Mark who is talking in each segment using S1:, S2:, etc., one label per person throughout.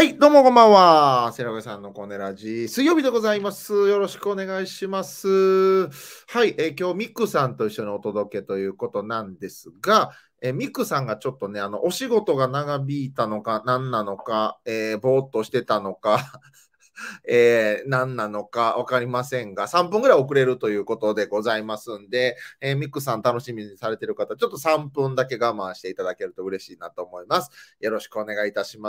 S1: はい、どうもこんばんは。セラガさんのコネラジ、水曜日でございます。よろしくお願いします。はい、今日ミックさんと一緒にお届けということなんですが、ミックさんがちょっとね、お仕事が長引いたのか、何なのか、ぼーっとしてたのか、何なのか分かりませんが、3分ぐらい遅れるということでございますんで、ミックさん楽しみにされている方、ちょっと3分だけ我慢していただけると嬉しいなと思います。よろしくお願いいたします。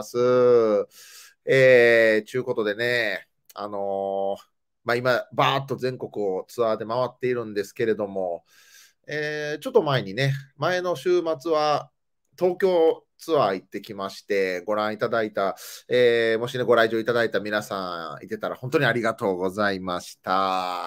S1: ちゅうことでね、今、バーっと全国をツアーで回っているんですけれども、ちょっと前にね、前の週末は東京ツアー行ってきまして、ご覧いただいた、もしね、ご来場いただいた皆さんいてたら本当にありがとうございました。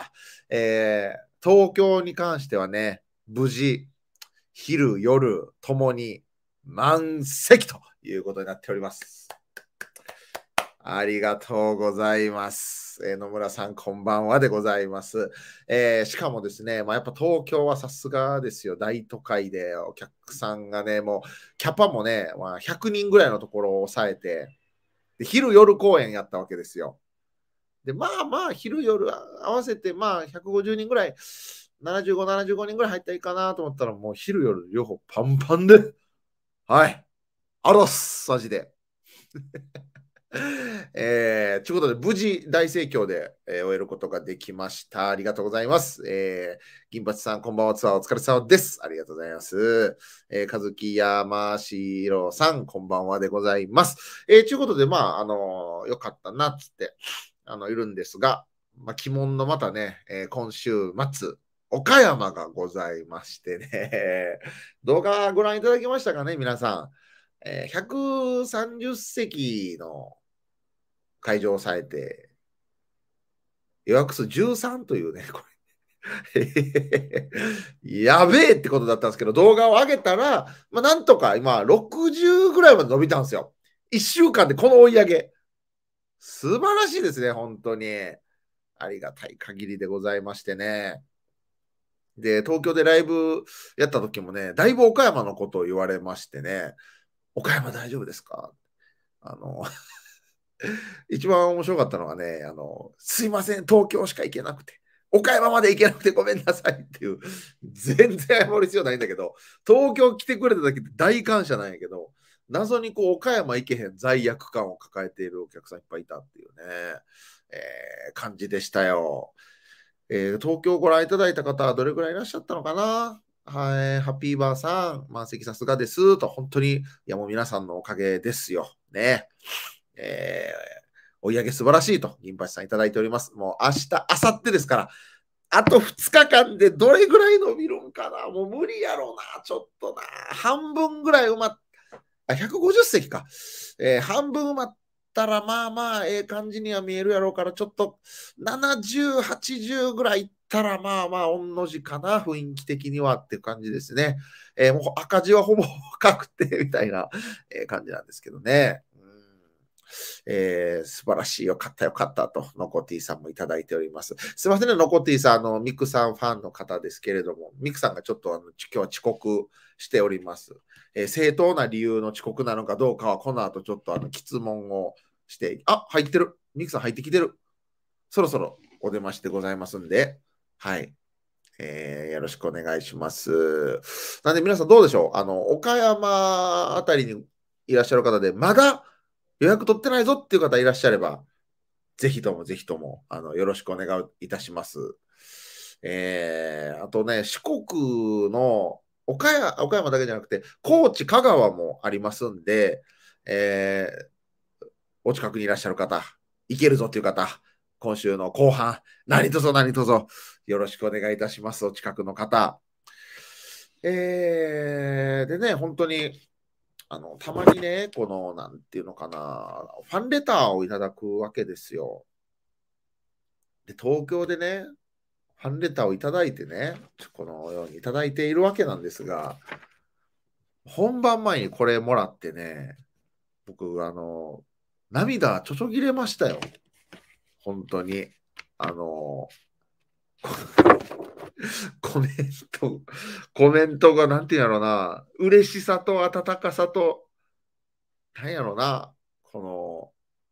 S1: 東京に関してはね、無事、昼、夜ともに満席ということになっております。ありがとうございます。野村さん、こんばんはでございます。しかもですね、やっぱ東京はさすがですよ、大都会でお客さんがね、もうキャパもね、100人ぐらいのところを抑えて、で昼夜公演やったわけですよ。で、昼夜合わせて、150人ぐらい、75、75人ぐらい入ったらいいかなと思ったら、もう昼夜両方パンパンで、はい、アロス、マジで。ということで、無事大盛況で、終えることができました。ありがとうございます。銀八さん、こんばんは。ツアーお疲れ様です。ありがとうございます。和樹山城さん、こんばんはでございます。ということで、よかったなっつって、いるんですが、鬼門のまたね、今週末、岡山がございましてね、動画ご覧いただきましたかね、皆さん。130席の会場をされて、予約数13というね、これやべえってことだったんですけど、動画を上げたら、なんとか今、60ぐらいまで伸びたんですよ。1週間でこの追い上げ。素晴らしいですね、本当に。ありがたい限りでございましてね。で、東京でライブやった時もね、だいぶ岡山のことを言われましてね、岡山大丈夫ですか？あの一番面白かったのがね、すいません、東京しか行けなくて、岡山まで行けなくてごめんなさいっていう、全然謝る必要ないんだけど、東京来てくれただけで大感謝なんやけど、謎にこう岡山行けへん罪悪感を抱えているお客さんいっぱいいたっていうね、感じでしたよ。東京ご覧いただいた方はどれぐらいいらっしゃったのかな。はい、ハッピーバーさん、満席さすがですと、本当に、いやもう皆さんのおかげですよ。ね。追い上げ素晴らしいと、銀橋さんいただいております。もう明日、明後日ですから、あと2日間でどれぐらい伸びるんかな。もう無理やろうな、ちょっとな。半分ぐらい埋まっ、150席か。半分埋まったら、ええ感じには見えるやろうから、ちょっと70、80ぐらいいったら、御の字かな、雰囲気的にはっていう感じですね。もう赤字はほぼ確定みたいな、感じなんですけどね。素晴らしい、よかった、よかったと、ノコティさんもいただいております。すみませんね、ノコティさん、ミクさんファンの方ですけれども、ミクさんがちょっと今日は遅刻しております。正当な理由の遅刻なのかどうかは、この後ちょっと質問をして、入ってる。ミクさん入ってきてる。そろそろお出ましでございますんで、はい。よろしくお願いします。なんで皆さんどうでしょう、岡山あたりにいらっしゃる方で、まだ予約取ってないぞっていう方いらっしゃれば、ぜひともぜひとも、よろしくお願いいたします。あとね、四国の岡山だけじゃなくて、高知、香川もありますんで、えお近くにいらっしゃる方、行けるぞっていう方、今週の後半、何卒何卒よろしくお願いいたします、お近くの方。でね、本当に、たまにね、この、なんていうのかな、ファンレターをいただくわけですよ。で、東京でね、ファンレターをいただいてね、このようにいただいているわけなんですが、本番前にこれもらってね、僕、涙ちょちょぎれましたよ。本当に。あの、コメント、コメントがなんていうんやろうな、嬉しさと温かさと、なんやろうな、この、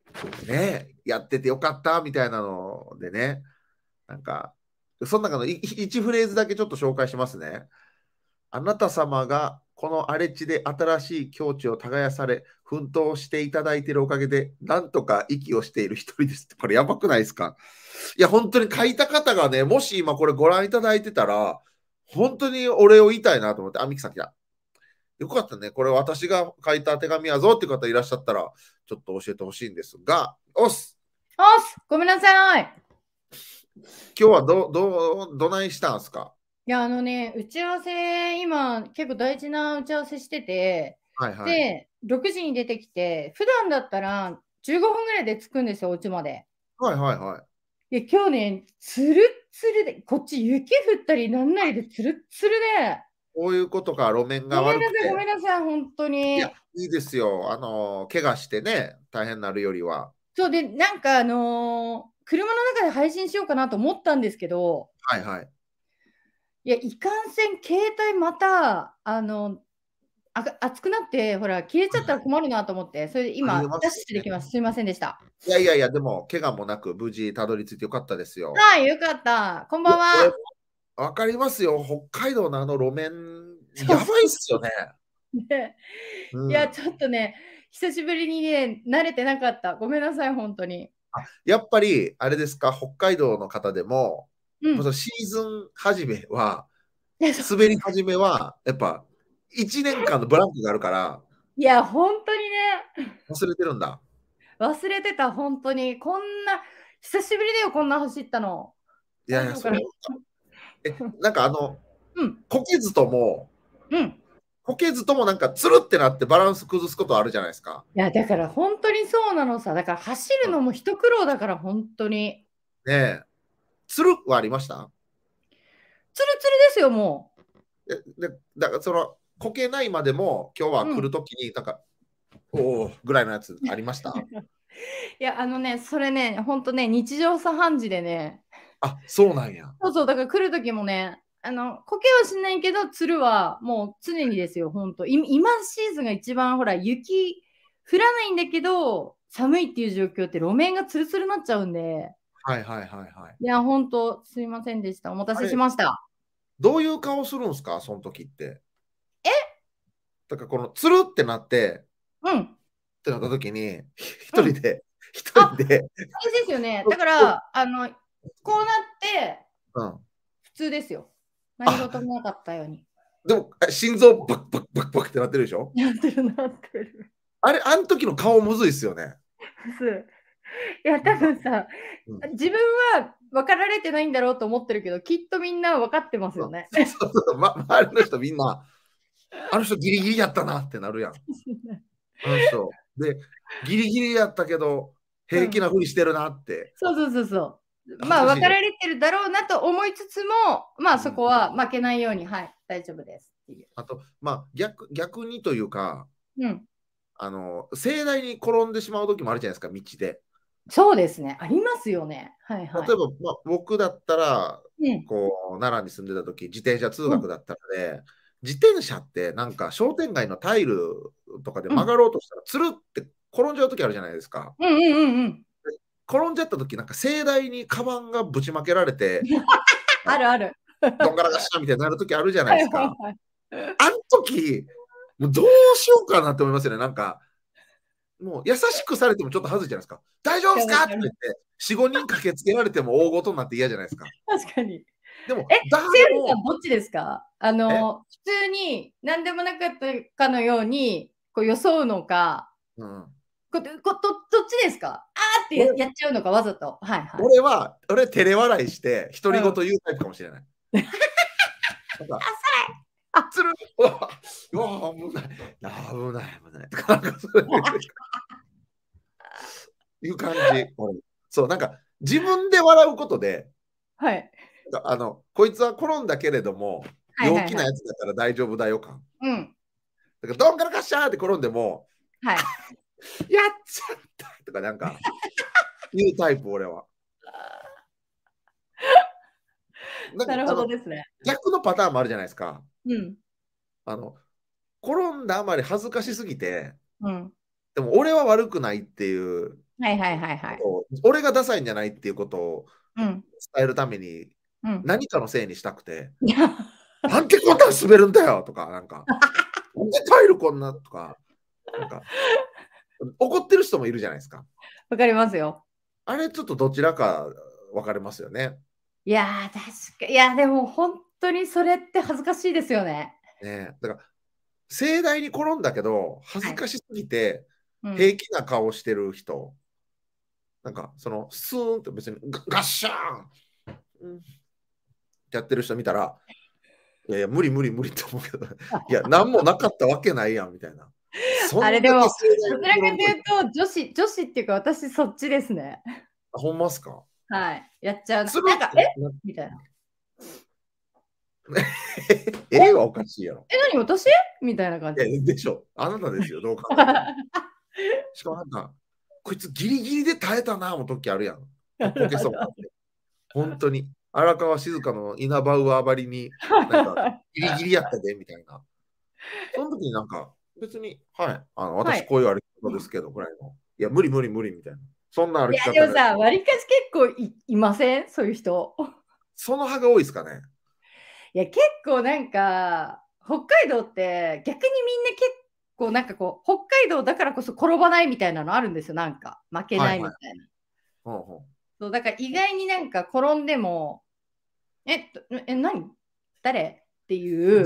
S1: ね、やっててよかったみたいなのでね、なんか、その中の1フレーズだけちょっと紹介しますね。あなた様がこの荒れ地で新しい境地を耕され、奮闘していただいているおかげで、なんとか息をしている一人です。これやばくないですか？いや、本当に書いた方がね、もし今これご覧いただいてたら、本当にお礼を言いたいなと思って、あ、ミキさん来た。よかったね。これ私が書いた手紙やぞっていう方いらっしゃったら、ちょっと教えてほしいんですが、おっす。
S2: ごめんなさい。
S1: 今日はどないしたんすか？
S2: いや、打ち合わせ、今、結構大事な打ち合わせしてて、
S1: はいはい。
S2: で、6時に出てきて、普段だったら15分ぐらいで着くんですよ、お家まで。
S1: はいはいはい。
S2: で、今日ね、つるっつるで、こっち雪降ったりなんなりでつるっつるで、
S1: こういうことか、路面が
S2: ごめんなさい、ご
S1: 悪くて。
S2: めんなさい、本当
S1: いや、
S2: に。
S1: いいですよ。怪我してね、大変になるよりは。
S2: そうで、車の中で配信しようかなと思ったんですけど、
S1: はいはい。
S2: いや、いかんせん、携帯また、熱くなって、ほら、消えちゃったら困るなと思って、それで今、
S1: ありま
S2: ダッ
S1: すよね。
S2: シュできます。すいませんでした。
S1: いやいやいや、でも、怪我もなく無事たどり着いてよかったですよ。
S2: はい、よかった。こん
S1: いや、これ、
S2: ばんは。
S1: わかりますよ。北海道のあの路面、
S2: そうそ
S1: やばいっすよね。
S2: うね。いや、
S1: うん。
S2: ちょっとね、久しぶりにね、慣れてなかった。ごめんなさい、本当に。
S1: やっぱり、あれですか、北海道の方でも、
S2: うん。
S1: そのシーズン始めは、
S2: いや、そう
S1: 滑り始めは、やっぱ、1年間のブランクがあるから、
S2: いや、本当にね、
S1: 忘れてるんだ。
S2: 忘れてた、本当に。こんな、久しぶりだよ、こんな走ったの。
S1: いやいや、
S2: 大丈夫かな。
S1: なんか
S2: うん、
S1: こけずとも、
S2: うん。
S1: こけずともなんかつるってなってバランス崩すことあるじゃないですか。
S2: いや、だから本当にそうなのさ。だから走るのも一苦労だから、本当に。
S1: ねえ。つるはありました？
S2: ツルツルですよ、も
S1: だからこけないまでも今日は
S2: う。うん。
S1: 来るときになんか、おおぐらいのやつありました？
S2: いや、それね、本当ね、日常茶飯事でね、
S1: あ、そうなんや。
S2: そうそう、だから来る時もね、こけはしないけど、つるはもう常にですよ、本当。今シーズンが一番ほら、雪降らないんだけど、寒いっていう状況って路面がツルツルになっちゃうんで、
S1: はいはいはいはい。
S2: いや、本当、すいませんでした。お待たせし
S1: あれ、
S2: ました。
S1: どういう顔するんですか、その時って。だからこのつるってなって、
S2: うん。
S1: ってなった時に、
S2: うん。
S1: 一人
S2: あ、
S1: で、
S2: あれですよね。だから、こうなって、
S1: うん。
S2: 普通ですよ。何
S1: あ、
S2: 事もなかったように。
S1: でも、心臓バクバクバクバクってなってるでしょ？
S2: なってるなってる。
S1: あれ、あの時の顔むずいっすよね。
S2: いや、多
S1: なんか、
S2: 分さ、
S1: うん、
S2: 自分は分かられてないんだろうと思ってるけど、きっとみんな分かってます
S1: そう
S2: よね。
S1: そうそう、周りの人みんな、あの人ギリギリやったなってなるやん。あの人。で、ギリギリやったけど、
S2: うん。
S1: 平気なふりしてるなって、
S2: そうそうそうそう。まあ、
S1: 恥ずかしいじゃん。
S2: 分かられてるだろうなと思いつつも、まあ、
S1: うん、
S2: そこは負けないように、はい、大丈夫ですっていう。
S1: あと、まあ、逆にというか、
S2: うん。
S1: 盛大に転んでしまう時もあるじゃないですか、道で。
S2: そうですね。ありますよね。はいはい。
S1: 例えば、僕だったら、
S2: うん。
S1: 奈良に住んでた時、自転車通
S2: うん。
S1: 学だったので、自転車ってなんか商店街のタイルとかで
S2: うん。
S1: 曲がろうとしたら、つるって転んじゃう時あるじゃないですか。
S2: うんうんうんうん。
S1: 転んじゃった時なんか盛大にカバンがぶちまけられて、
S2: あるある。
S1: どんがらがしゃみたいになる時あるじゃない
S2: はい
S1: ですか。
S2: はいはい。
S1: あの時、もうどうしようかなって思いますよね。なんか、もう優しくされてもちょっと恥ずいじゃないですか。大丈夫ですかとか
S2: わかる。
S1: 言って、4、5人駆けつけられても大事になって嫌じゃないですか。
S2: 確かに。
S1: でも、
S2: え、
S1: 誰
S2: せやさん
S1: も、
S2: どっちですか？
S1: え、
S2: 普通に何でもなかったかのように、こう装うのか、
S1: うん、
S2: どっちですか？あーって
S1: 俺
S2: やっちゃうのか、わざと。はいはい。
S1: 俺照れ笑いして独り言
S2: うん。
S1: 言うタイプかもしれない。なんか、
S2: あ、
S1: つる、うわ、危ない、危ない、危ない。とか、なんかそういう感じ。俺そう、なんか、自分で笑うことで、
S2: はい。
S1: こいつは転んだけれども、陽気な
S2: はいはいはい。
S1: やつだから大丈夫だよ感。
S2: うん。
S1: だから、どんからかっしゃーって転んでも、
S2: はい。
S1: やっちゃったとか、なんか、いうタイプ、俺は。なんか、
S2: なるほどですね。
S1: 逆のパターンもあるじゃないですか。
S2: うん。
S1: あの、転んだあまり恥ずかしすぎて、
S2: うん。
S1: でも俺は悪くないっていう
S2: はいはいはいはい。
S1: 俺がダサいんじゃないっていうことを
S2: うん。
S1: 伝えるために
S2: うん。
S1: 何かのせいにしたくて、
S2: いや
S1: なんてこんなん滑るんだよとか、なんか、なんでタイルこんなとか、なんか、怒ってる人もいるじゃないですか。
S2: わかりますよ。
S1: あれちょっとどちらか分かれますよね。
S2: いやー、確かいや、でも本当にそれって恥ずかしいですよね。
S1: ねだから、盛大に転んだけど、恥ずかしすぎて、
S2: うん。
S1: 平気な顔してる人、なんか、その、スーンって別にガッシャーン、うんってやってる人見たら、いやいや、無理無理無理って思うけど、いや、何もなかったわけないやん、みたいな。そんだけ
S2: あれでも、ど
S1: 盛大に
S2: ちらかと
S1: 転んどいて、
S2: いうと、女子っていうか、私そっちですね。
S1: あほんますか
S2: はい。やっちゃう。
S1: つる
S2: なんか、
S1: って
S2: みたいな。
S1: はおかしいやろ。
S2: 何私みたいな感じです。
S1: でしょ。あなたですよ、どう考えても。しかもなんか、こいつギリギリで耐えたな、も時あるやん。こけそうになって。本当に。荒川静香のイナバウアーばりに、なんか、ギリギリやったで、みたいな。その時になんか、別に、はい、私こういう歩き方ですけど、ぐらいの。いや、無理無理無理みたいな。そんな歩
S2: いや、
S1: き方ない。
S2: でもさ、わりかし結構いませんそういう人。
S1: その派が多いですかね。
S2: いや、結構なんか、北海道って逆にみんな結構なんかこう、北海道だからこそ転ばないみたいなのあるんですよ、なんか。負けないみたいな。
S1: ほうほ
S2: そう、だから意外になんか転んでも、何誰っていう。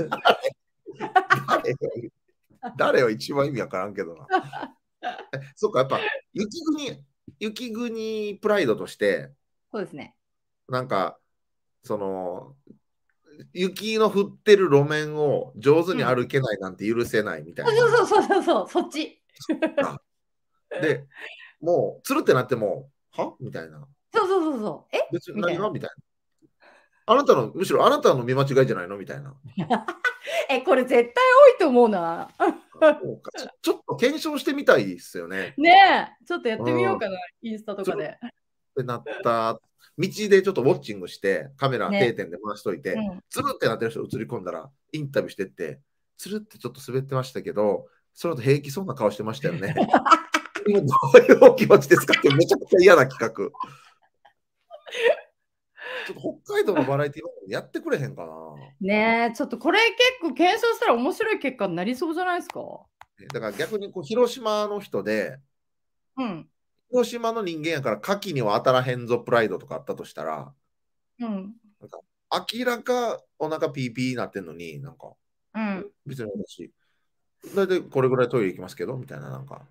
S1: 誰を一番意味わからんけどな。そっか、やっぱ雪国プライドとして、
S2: そうですね。
S1: なんか、その、雪の降ってる路面を上手に
S2: うん。
S1: 歩けないなんて許せないみたいな。
S2: そうそうそうそうそう、そっち。
S1: で、もう、つるってなっても、はみたいな。
S2: そうそうそうそう。
S1: 別に
S2: みたいな。
S1: 何がみたいな。むしろあなたの見間違いじゃないのみたいな。
S2: これ絶対多いと思うな。
S1: そうかちょっと検証してみたいですよね。
S2: ねえ、ちょっとやってみよ
S1: うん。
S2: うかな、インスタと
S1: つる
S2: かで。
S1: ってなった。道でちょっとウォッチングして、カメラ定
S2: ね。
S1: 点で回しといて、
S2: うん。
S1: つるってなってる人映り込んだら、インタビューしてって、つるってちょっと滑ってましたけど、その後平気そうな顔してましたよね。今どういうお気持ちですかってめちゃくちゃ嫌な企画。ちょっと北海道のバラエティ番組やってくれへんかな。
S2: ねえ、ちょっとこれ結構検証したら面白い結果になりそうじゃないですか。
S1: だから逆にこう広島の人で、
S2: うん。
S1: 広島の人間やから牡蠣には当たらへんぞプライドとかあったとしたら、
S2: うん。
S1: なんか明らかお腹ピーピーになってんのに、なんか、
S2: うん。
S1: 別に私、大体これぐらいトイレ行きますけど、みたいな、なんか、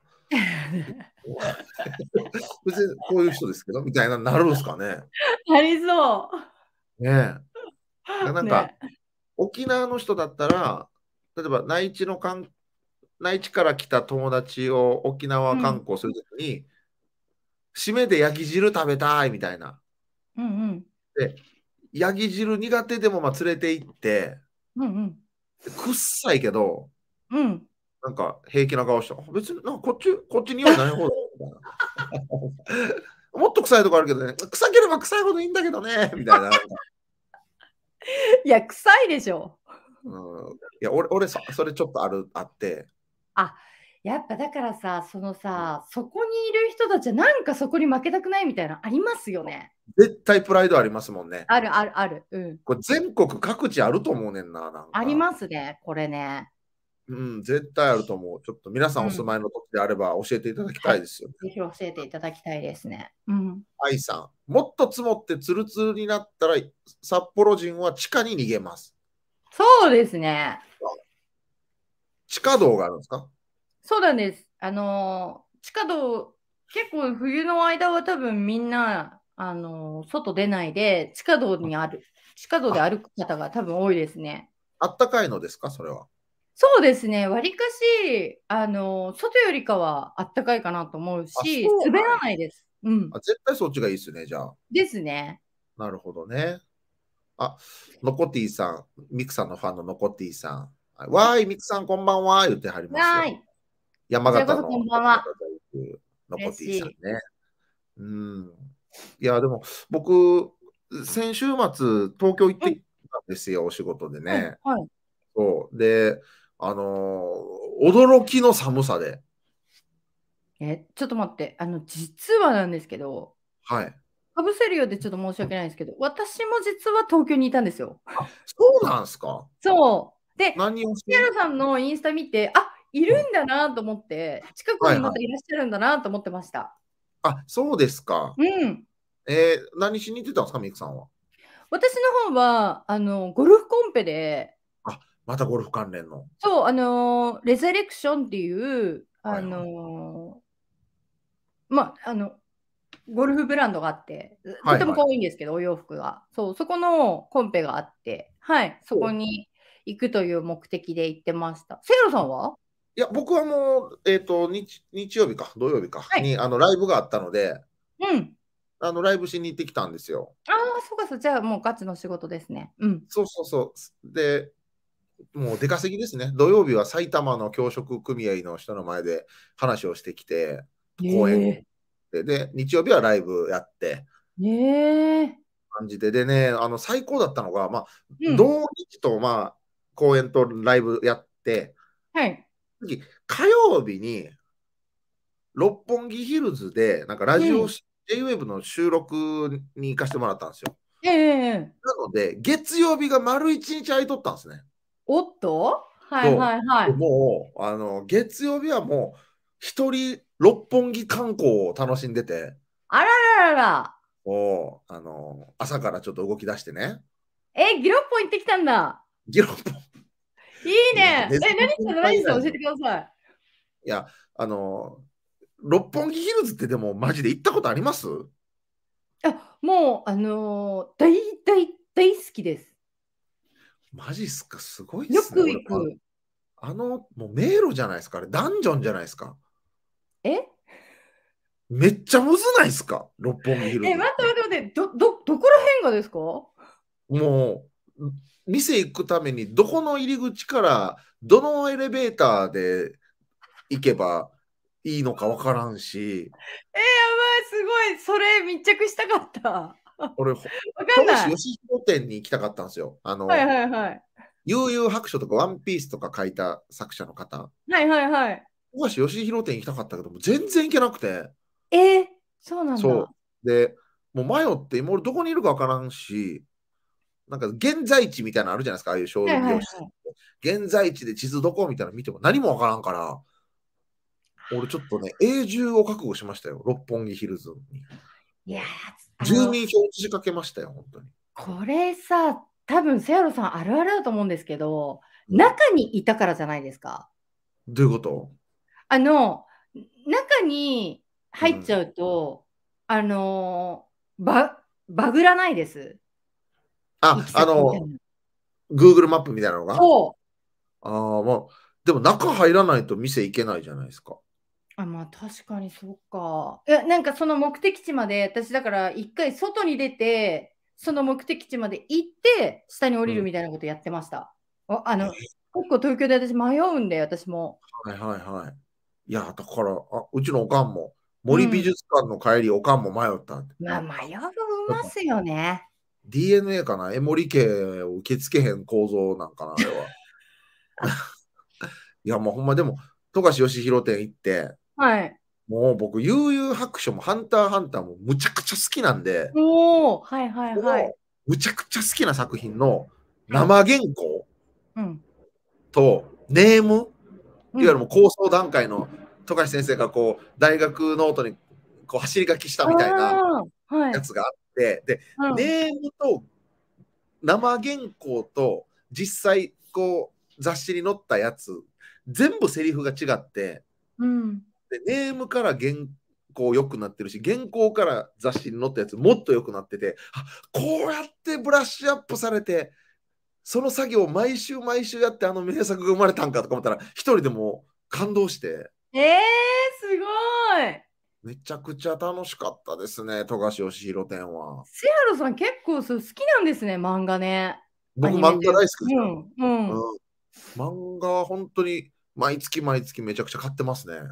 S1: 別にこういう人ですけど、みたいな、なるんすかね。
S2: ありそ
S1: ねえ。な
S2: う。
S1: んか、
S2: ね。
S1: 沖縄の人だったら、例えば内地から来た友達を沖縄観
S2: うん。
S1: 光するときに、締めで焼き汁食べたいみたいな。
S2: うんうん。
S1: で、焼き汁苦手でもまあ連れて行って、
S2: うんうん。
S1: くっさいけど、
S2: うん。
S1: なんか平気な顔して、別になんかこっち匂いない方だよみたいな。もっと臭いとこあるけどね、臭ければ臭いほどいいんだけどね、みたいな。
S2: いや、臭いでしょ。
S1: うん、いや、俺それちょっとあって、
S2: あ、やっぱだからさ、そのさ、そこにいる人たちはなんかそこに負けたくないみたいなありますよね。
S1: 絶対プライドありますもんね。
S2: あるあるある。うん。
S1: これ全国各地あると思うねんな、なん
S2: あり
S1: か。
S2: ますね、これね。
S1: うん、絶対あると思う。ちょっと皆さんお住
S2: うん。
S1: まいの時であれば教えていただき
S2: はい。
S1: たいですよね。
S2: ぜひ教えていただきたいですね。うん。
S1: 愛さん、もっと積もってツルツルになったら、札幌人は地下に逃げます。
S2: そうですね。
S1: 地下道があるんですか？
S2: そうなんです。地下道、結構冬の間は多分みんな、外出ないで、地下道で
S1: あ、
S2: 歩く方が多分多いですね。
S1: あったかいのですかそれは。
S2: そうですね。わりかし、外よりかはあったかいかなと思う
S1: あ、
S2: し、
S1: そうなんや。
S2: 滑らないです。うん。
S1: 絶対そっちがいいですね、じゃあ。
S2: ですね。
S1: なるほどね。あ、ノコティさん、ミクさんのファンのノコティさん。わーい、ミクさん、こんばんは、言ってはりますよ。
S2: はい。こ
S1: 山形の
S2: ちらこそこんばんは。
S1: ノコティ
S2: 嬉しい。
S1: さんね。うん。いや、でも、僕、先週末、東京行って
S2: うん、
S1: きたんですよ、お仕事で
S2: はい、
S1: ね。
S2: はい。
S1: そう。で、驚きの寒さで。
S2: ちょっと待って、実はなんですけど、
S1: はい。
S2: かぶせるようでちょっと申し訳ないんですけど、私も実は東京にいたんですよ。
S1: あ、そうなんすか？
S2: そう。で、
S1: 何をして？
S2: シアラさんのインスタ見て、あ、いるんだなと思って、近くにまた
S1: はいはい。
S2: いらっしゃるんだなと思ってました。
S1: あ、そうですか。
S2: うん。
S1: 何しに行ってたんですか、ミクさんは。
S2: 私の方は、ゴルフコンペで、
S1: あ、またゴルフ関連の。
S2: そう、レザレクションっていう、
S1: はいはい。
S2: まあ、ゴルフブランドがあって、とても可
S1: はいはい。
S2: 愛いんですけど、お洋服が。そう、そこのコンペがあって、はい、そこに行くという目的で行ってました。セイロさんは？
S1: いや、僕はもう、日曜日か、土曜日か
S2: はい。
S1: に、ライブがあったので、
S2: うん。
S1: ライブしに行ってきたんですよ。
S2: ああ、そうかそう。じゃあもうガチの仕事ですね。うん。
S1: そうそうそう。で、もう出稼ぎですね。土曜日は埼玉の教職組合の人の前で話をしてきて、講演
S2: ええ
S1: で、日曜日はライブやって、
S2: ええ
S1: 感じで、でね、最高だったのが、まあ、
S2: うん。
S1: 同日と、まあ、公演とライブやって、
S2: はい。
S1: 次、火曜日に六本木ヒルズで、なんかラジオ、
S2: うん。
S1: J-Wave の収録に行かせてもらったんですよ。
S2: ええ
S1: なので、月曜日が丸一日空いとったんですね。
S2: おっとはい
S1: そう。で
S2: はいはい。
S1: もう、月曜日はもう、一人六本木観光を楽しんでて、
S2: あらららら。
S1: 朝からちょっと動き出してね、
S2: ギロッポン行ってきたんだ。
S1: ギロッポン、
S2: いい
S1: いや、
S2: ね。
S1: ネズミ
S2: 何したの何したの教えて
S1: 先輩ぐらいの、
S2: ください。
S1: いや、あの、六本木ヒルズってでもマジで行ったことあります？
S2: もう、大好きです。
S1: マジっすか、すごいっ
S2: よ
S1: すね。俺、
S2: く行く。
S1: もう迷路じゃないですか、あれ、ダンジョンじゃないですか。
S2: え
S1: めっちゃむずないっすか、六本木ヒルズっ
S2: 待って
S1: て。
S2: 待って待って、どこら辺がですか？
S1: もう、店行くために、どこの入り口から、どのエレベーターで行けばいいのかわからんし、
S2: やばい、すごい、それ密着したかった。わ
S1: 俺、
S2: かんない。
S1: 富樫義弘店に行きたかったんですよ。
S2: はいはいはい。
S1: 悠々白書とかワンピースとか書いた作者の方。
S2: はいはいはい。
S1: 富樫義弘店行きたかったけども、全然行けなくて、
S2: えー、そうなんだ。
S1: そう。で、もう迷って、今俺どこにいるかわからんし、なんか現在地みたいなのあるじゃないですか、ああいう小
S2: はいはいは
S1: 用紙。
S2: い。
S1: 現在地で地図どこみたいなの見ても何もわからんから、俺ちょっとね、永住を覚悟しましたよ、六本木ヒルズに。
S2: いやー、
S1: 住民票をしかけましたよ、本当に。
S2: これさ、多分セアロさんあるあるだと思うんですけど、
S1: うん、
S2: 中にいたからじゃないですか。
S1: どういうこと？
S2: あの、中に
S1: うん。
S2: 入っちゃうと、バグらないです。行
S1: あ、
S2: き先みたいな。
S1: Google マップみたいなのが。
S2: そう。
S1: ああ、まあ、でも中入らないと店行けないじゃないですか。
S2: まあ確かにそうか。いや、なんかその目的地まで、私だから一回外に出て、その目的地まで行って、下に降
S1: うん。
S2: りるみたいなことやってました。結構東京で私迷うんで、私も。
S1: はいはいはい。いや、だから、うちのおかんも、森美
S2: うん。
S1: 術館の帰り、おかんも迷ったって。
S2: まあ迷いま
S1: やっぱ
S2: すよね。
S1: DNA かな、江森家を受け付けへん構造なんかな、あれは。いや、もうほんまでも、富樫義弘店行って、
S2: はい。
S1: もう僕、悠々白書もハンターハンターもむちゃくちゃ好きなんで、
S2: おお、はいはいはい。
S1: このむちゃくちゃ好きな作品の
S2: はい。
S1: 生原稿
S2: うん。
S1: とネーム、いわ
S2: うん。
S1: ゆるもう構想段階の富樫先生がこう大学ノートにこう走り書きした
S2: あ
S1: みたいな
S2: あ、はい。
S1: やつがあって、で、
S2: うん。
S1: ネームと生原稿と実際こう雑誌に載ったやつ、全部セリフが違って、
S2: うん。
S1: でネームから原稿良くなってるし、原稿から雑誌に載ったやつもっと良くなってて、こうやってブラッシュアップされて、その作業を毎週毎週やってあの名作が生まれたんかとか思ったら、一人でも感動して、
S2: すごい。
S1: めちゃくちゃ楽しかったですね、富樫義弘展は。
S2: セアロさん結構そう好きなんですね、漫画ね。ア
S1: 僕、
S2: ニメというか。
S1: 漫画大好きですよ。
S2: うん、うん。
S1: うん、漫画は本当に毎月毎月めちゃくちゃ買ってますね。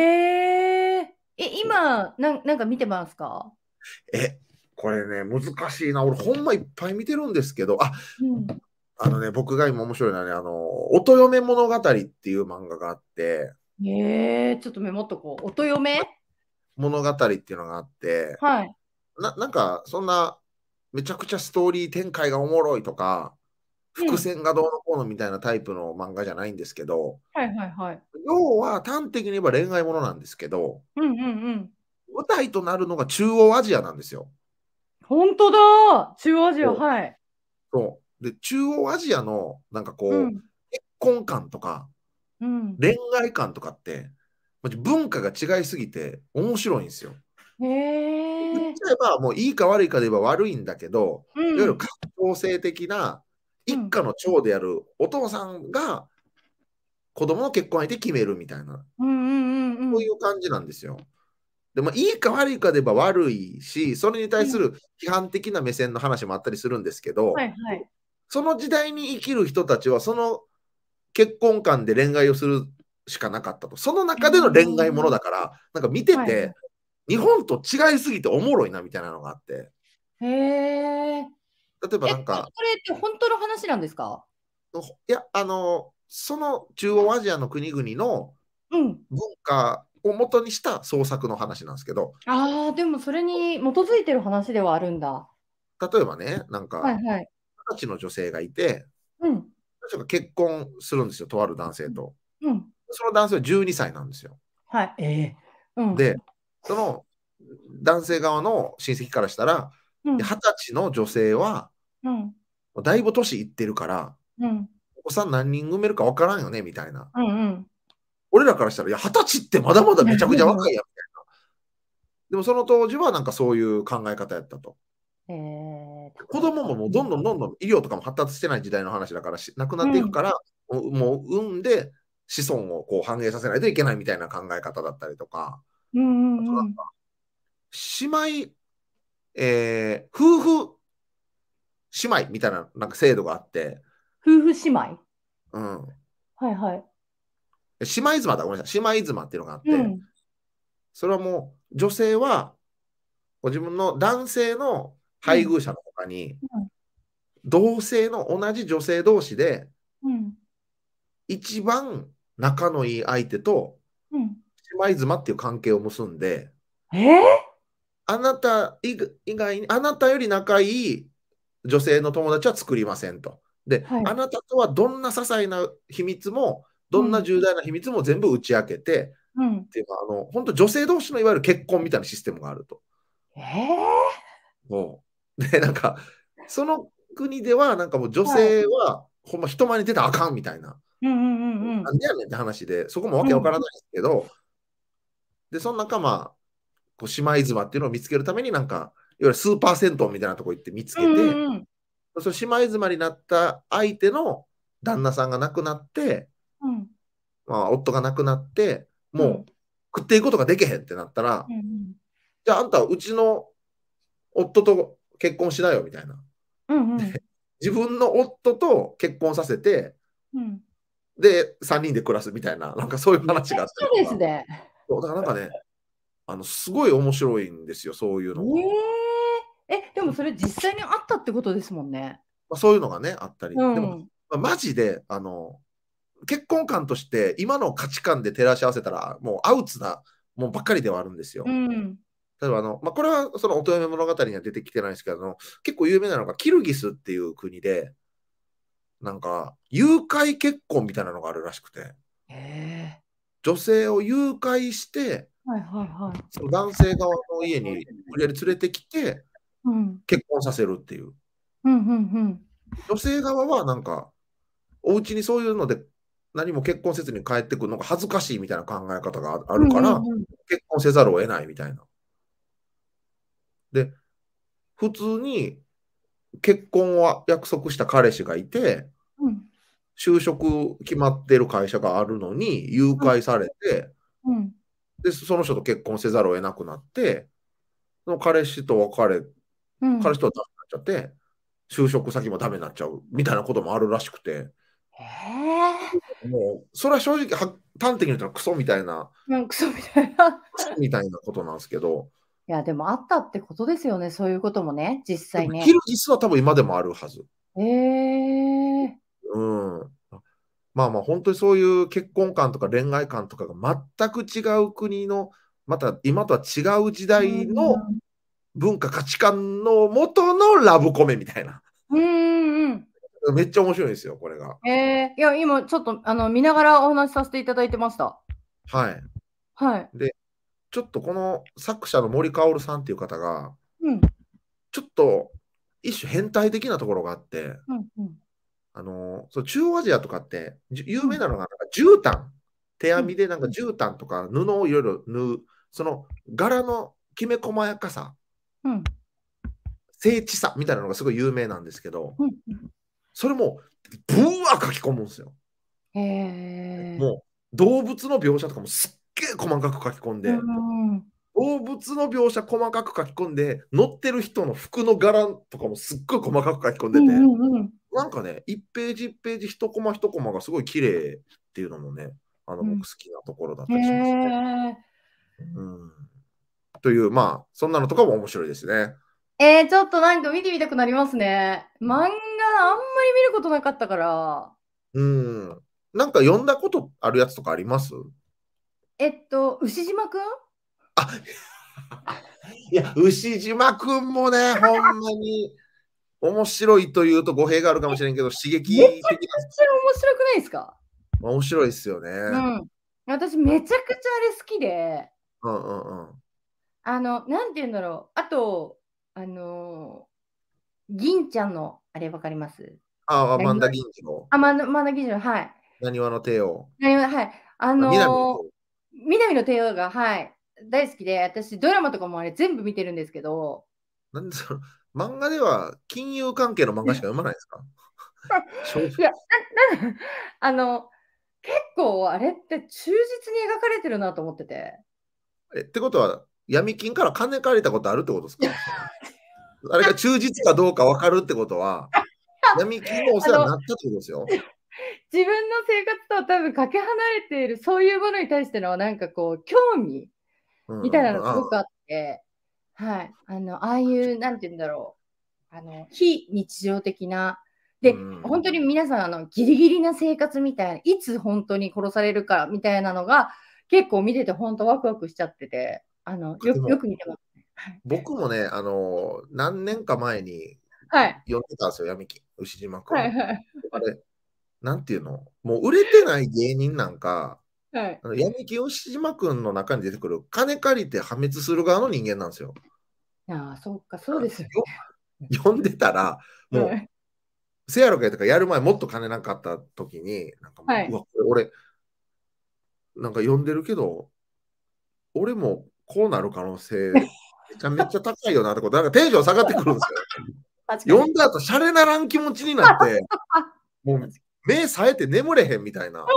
S1: そう。
S2: 今、なんか見てますか？
S1: え、これね、難しいな。俺、ほんまいっぱい見てるんですけど、
S2: うん。
S1: 僕が今面白いのはね、音嫁物語っていう漫画があって、
S2: ちょっとメモっとこう。音嫁。
S1: 物語っていうのがあって、
S2: はい。
S1: なんかそんなめちゃくちゃストーリー展開がおもろいとか、伏
S2: うん。
S1: 線がどうのこうのみたいなタイプの漫画じゃないんですけど、
S2: はいはいはい。
S1: 要は端的に言えば恋愛ものなんですけど、
S2: うんうんうん。
S1: 舞台となるのが中央アジアなんですよ。
S2: 本当だ。中央アジア、
S1: そう
S2: はい。
S1: そうで、中央アジアのなんかこう、
S2: うん。
S1: 結婚観とか
S2: うん。
S1: 恋愛観とかって、文化が違いすぎて面白いんですよ。
S2: へえ。
S1: 言っちゃえば、もういいか悪いかで言えば悪いんだけど、
S2: うん。
S1: いわゆる家庭性的な
S2: うん。
S1: 一家の長であるお父さんが子供の結婚相手決めるみたいな、
S2: うんうんうんうん。
S1: そういう感じなんですよ。でも、いいか悪いかで言えば悪いし、それに
S2: うん。
S1: 対する批判的な目線の話もあったりするんですけど、
S2: はいはい。
S1: その時代に生きる人たちは、その結婚観で恋愛をするしかなかったと。その
S2: へ
S1: 中での恋愛もの
S2: え。
S1: だから、なんか見て
S2: はいは
S1: て、日本と違いすぎておもろいなみたいなのがあって、
S2: い。へえ。
S1: 例えばなんか、
S2: これって本当の話なんですか？
S1: いや、その中央アジアの国々の
S2: うん。
S1: 文化を元にした創作の話なんですけど、
S2: ああ、でもそれに基づいてる話ではあるんだ。
S1: 例えばね、なんか、
S2: はいはい。
S1: 20歳の女性がいて、
S2: うん。
S1: 彼女が結婚するんですよ、とある男性と。
S2: うん。
S1: その男性は12歳なんですよ。
S2: はい。うん。
S1: で、その男性側の親戚からしたら、
S2: うん。
S1: 20歳の女性は、
S2: うん。
S1: だいぶ年いってるから、
S2: うん。
S1: お子さん何人産めるかわからんよね、みたいな。
S2: うんうん。
S1: 俺らからしたら、いや、20歳ってまだまだめちゃくちゃ若いやん。でもその当時はなんかそういう考え方やったと。子
S2: 例えば。
S1: 供ももうどんどんどんどん医療とかも発達してない時代の話だから亡くな
S2: うん。
S1: っていくから、もう産んで子孫をこう繁栄させないといけないみたいな考え方だったりとか、
S2: うん
S1: あと
S2: うんうん。
S1: 姉妹、夫婦姉妹みたいななんか制度があって、
S2: 夫婦姉妹。
S1: うん、
S2: はいはい。
S1: 姉妹妻だ、ごめんなさい、姉妹妻っていうのがあって、
S2: うん。
S1: それはもう女性はご自分の男性の
S2: うん。
S1: 配偶者の他に、
S2: うん。
S1: 同性の同じ女性同士で
S2: うん。
S1: 一番仲のいい相手と
S2: うん。
S1: 姉妹妻っていう関係を結んで、
S2: えー、
S1: あなた以外に、あなたより仲いい女性の友達は作りませんと。で、
S2: はい。
S1: あなたとはどんな些細な秘密も、どんな
S2: うん。
S1: 重大な秘密も全部打ち明けて、
S2: うん。
S1: っていうか、本当女性同士のいわゆる結婚みたいなシステムがあると。もうで、なんか、その国では、なんかもう女
S2: はい。
S1: 性は、ほんま人前に出たらあかんみたいな、
S2: うんうんうんうん。
S1: なんでやねんって話で、そこもわ
S2: うん。
S1: けわからないですけど、で、その仲間、こう姉妹妻っていうのを見つけるために、なんか、いわゆるスーパー銭湯みたいなとこ行って見つ
S2: うんう
S1: けて、
S2: んうん。
S1: その姉妹妻になった相手の旦那さんが亡くなって、
S2: うん。
S1: まあ、夫が亡くなって、
S2: うん。
S1: もう食っていくことができへんってなったら、
S2: うん。
S1: じゃああんたはうちの夫と結婚しなよみたいな。
S2: うんうん。
S1: 自分の夫と結婚させて、
S2: うん。
S1: で、3人で暮らすみたいな、なんかそういう
S2: めちゃく
S1: 話があった
S2: ちゃ
S1: りとか。
S2: ですね。
S1: そうだからなんかね、すごい面白いんですよ、そういうのが。
S2: でもそれ実際にあったってことですもんね。
S1: まあ、そういうのがね、あったり。でも、
S2: うん。
S1: まあ、マジで、結婚観として今の価値観で照らし合わせたら、もうアウツなもんばっかりではあるんですよ。
S2: うん。
S1: 例えばまあ、これはその乙女物語には出てきてないんですけど、結構有名なのがキルギスっていう国で、なんか誘拐結婚みたいなのがあるらしくて、
S2: へえ。
S1: 女性を誘拐して、
S2: はいはいはい。
S1: その男性側の家に無理やり連れてきて
S2: うん。
S1: 結婚させるっていう。
S2: うんうんうん。
S1: 女性側はなんか、お家にそういうので何も結婚せずに帰ってくるのが恥ずかしいみたいな考え方があ
S2: うん
S1: るから、
S2: うんうん。
S1: 結婚せざるを得ないみたいな。で、普通に結婚を約束した彼氏がいて、
S2: うん。
S1: 就職決まってる会社があるのに誘
S2: うん。
S1: 拐されて、
S2: うん。
S1: で、その人と結婚せざるを得なくなって、その彼氏と別れ、
S2: うん。
S1: 彼氏とはダメになっちゃって、就職先もダメになっちゃうみたいなこともあるらしくて、
S2: へえ。
S1: もう、それは正直端的に言ったらクソみたいな、
S2: なんかクソみたいな。
S1: クソみたいなことなんですけど、
S2: いや、でもあったってことですよね、そういうこともね、実
S1: でも
S2: 際ね。
S1: キルギスは多分今でもあるはず。
S2: ええ。
S1: うん。 まあまあ本当にそういう結婚観とか恋愛観とかが全く違う国の、また今とは違う時代の
S2: うん
S1: 文化価値観の元のラブコメみたいな。
S2: うんうん。
S1: めっちゃ面白いですよ、これが。
S2: いや、今ちょっと見ながらお話しさせていただいてました。
S1: はい。
S2: はい。
S1: で、ちょっとこの作者の森かおるさんっていう方が、
S2: うん。
S1: ちょっと一種変態的なところがあって、
S2: うんうん。
S1: そう中央アジアとかって有
S2: うん。
S1: 名なのがなんか絨毯、手編み
S2: うん。
S1: でなんか絨毯とか布をいろいろ縫う、その柄のきめ細やかさ、
S2: うん。
S1: 精緻さみたいなのがすごい有名なんですけど、
S2: うん。
S1: それもブワー書き込むんですよ。
S2: へえ。
S1: もう動物の描写とかもすっげえ細かく書き込ん
S2: う
S1: で、
S2: ん。
S1: 動物の描写細かく書き込んで、乗ってる人の服の柄とかもすっごい細かく書き込ん
S2: うん
S1: でて、
S2: うんうん。
S1: なんかね、1ページ1ページ1コマ1コマがすごい綺麗っていうのもね、
S2: うん。
S1: 僕好きなところだっ
S2: へ
S1: たりしますね。
S2: え。
S1: うん。という、まあ、そんなのとかも面白いですね。
S2: ちょっとなんか見てみたくなりますね。漫画あんまり見ることなかったから。
S1: うん。なんか読んだことあるやつとかあります？
S2: 牛島くん。
S1: あ、いや、牛島くんもね、ほんまに面白いというと語弊があるかもしれんけど、刺激
S2: めちゃくちゃ
S1: 的
S2: 面白くないですか？
S1: な、面白いですよね。
S2: うん。私めちゃくちゃあれ好きで、
S1: うんうんうん。
S2: なんて言うんだろう。あと、あの銀ちゃんのあれわかります？
S1: ああ、
S2: なにわ
S1: 万田銀次郎、
S2: まだ銀ちゃん、はい。
S1: なにわの帝王、
S2: はい。
S1: 南の帝王。
S2: 南の帝王が、はい、大好きで、私ドラマとかもあれ全部見てるんですけど、
S1: なんで漫画では金融関係の漫画しか読まないですか？
S2: いや、なあの、結構あれって忠実に描かれてるなと思ってて。
S1: ってことは、闇金から金借りたことあるってことですか？あれが忠実かどうか分かるってことは、闇金のお
S2: あの、
S1: 世話になったってことですよ。
S2: 自分の生活とは多分かけ離れている、そういうものに対してのなんかこう、興味
S1: うん
S2: みたいな
S1: うんうん。ああ、
S2: のすごくあって、はい。ああいう、なんて言うんだろう。非日常的な、
S1: う
S2: で、
S1: ん。
S2: 本当に皆さん、ギリギリな生活みたいな、いつ本当に殺されるかみたいなのが、結構見てて本当ワクワクしちゃってて、よ
S1: でも、
S2: く見てますね。はい。
S1: 僕もね、何年か前に
S2: はい。
S1: 読んでたんですよ、闇金、牛島くん。
S2: はいはい。
S1: あれ、なんていうの、もう売れてない芸人なんか、
S2: はい。
S1: 闇金牛島くんの中に出てくる金借りて破滅する側の人間なんですよ。
S2: ああ、そうか、そうですよね。
S1: 読んでたら、も
S2: はい。
S1: う、せやろかやとかやる前もっと金なかった時に、なんかもう、う
S2: はい。
S1: わ、これ俺、なんか読んでるけど、俺もこうなる可能性、めちゃめちゃ高いよなってこと、なんかテンション下がってくるんですよ。
S2: 確かに。
S1: 読んだ後、シャレならん気持ちになって、もう目冴えて眠れへんみたいな、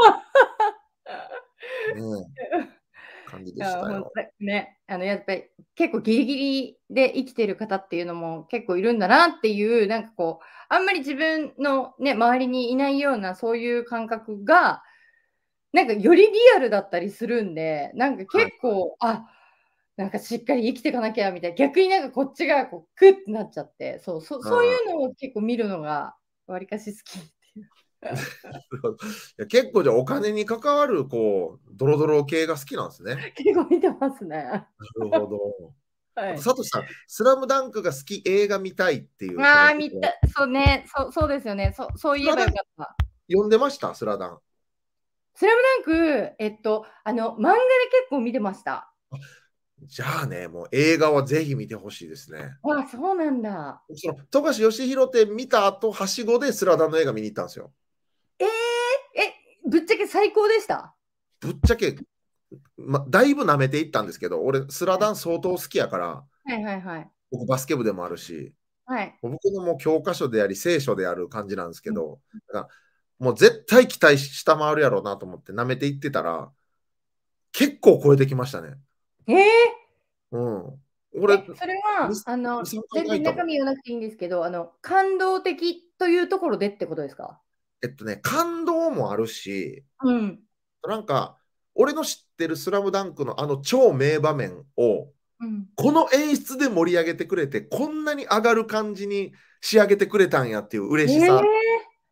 S1: ね、感じ
S2: いや、
S1: でしたよ。
S2: ほんとね、やっぱり結構ギリギリで生きてる方っていうのも結構いるんだなっていう、なんかこう、あんまり自分のね、周りにいないようなそういう感覚が、なんかよりリアルだったりするんで、なんか
S1: はい。
S2: 結構、なんかしっかり生きていかなきゃみたいな、逆になんかこっちがこうクッってなっちゃって、そう
S1: あ
S2: いうのを結構見るのがわりかし好きっていう。
S1: いや結構じゃあお金に関わるこうドロドロ系が好きなんですね。
S2: 結構見てますね。
S1: なるほど。あと、
S2: はい。
S1: サトシさん、スラムダンクが好き、映画見たいっていうそ
S2: ああ、
S1: のことは、
S2: そうね、そうですよね。そう言えば
S1: スラダン
S2: よかった。
S1: 読んでました、スラダン。
S2: スラムダンク、漫画で結構見てました。
S1: じゃあね、もう映画はぜひ見てほしいですね。
S2: そうなんだ。
S1: 富樫義弘店見た後、はしごでスラダンの映画見に行ったんですよ。
S2: ええぶっちゃけ最高でした？
S1: ぶっちゃけ、だいぶ舐めていったんですけど、俺、スラ
S2: はい。
S1: ダン相当好きやから、
S2: はいはいはい。
S1: 僕バスケ部でもあるし、
S2: はい。
S1: 僕のもう教科書であり、聖書である感じなんですけ
S2: うん。
S1: ど、だからもう絶対期待下回るやろうなと思って舐めていってたら、結構超えてきましたね。
S2: ええ！
S1: うん。俺、
S2: それ
S1: 2、
S2: は、
S1: 3回
S2: 全然
S1: 泣いたもん。
S2: 中身言わなくていいんですけど、感動的というところでってことですか？
S1: 感動もあるし、
S2: うん。
S1: なんか、俺の知ってるスラムダンクのあの超名場面を、
S2: うん。
S1: この演出で盛り上げてくれて、こんなに上がる感じに仕上げてくれたんやっていう嬉
S2: え
S1: しさ
S2: え！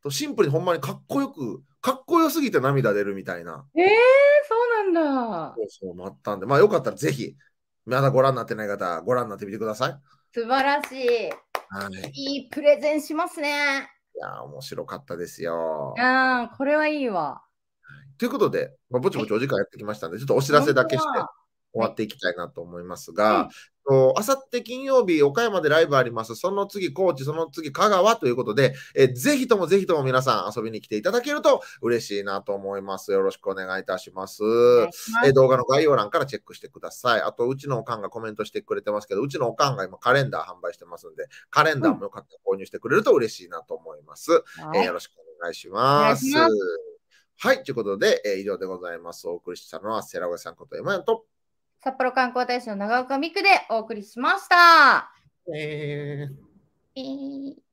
S1: とシンプルにほんまにかっこよすぎて涙出るみたいな、
S2: そうなんだ。
S1: そうもあったんで、まあよかったらぜひ、まだご覧になってない方、ご覧になってみてください。
S2: 素晴らしい。
S1: はい。
S2: いいプレゼンしますね。
S1: いやー、面白かったですよ。
S2: これはいいわ。
S1: ということで、まあ、ぼちぼちお時間やってきましたので、ちょっとお知らせだけして終わっていきたいなと思いますが、あさって金曜日、岡山でライブあります。その次、高知、その次、香川ということで、ぜひとも皆さん遊びに来ていただけると嬉しいなと思います。よろしくお願いいたします。動画の概要欄からチェックしてください。あと、うちのおかんがコメントしてくれてますけど、うちのおかんが今カレンダー販売してますんで、カレンダーもよかったら購入してくれると嬉しいなと思います。よろしくお願いします。はい、ということで、以上でございます。お送りしたのは、セラウエさんこと山やと、
S2: 札幌観光大使の長岡美久でお送りしました。